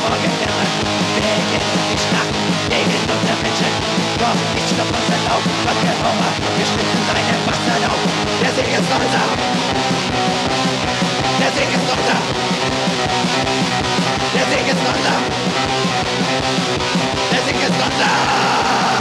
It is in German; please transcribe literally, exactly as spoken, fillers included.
morgen irren. Wir gehen in die Schlacht gegen unsere Menschen. Doch nicht stoppt unser Lauf, was der Hunger, wir schlitzen seine Wasser auf. Der Sieg ist unser. Der Sieg ist unser. Der Sieg ist unser. Der Sieg ist unser.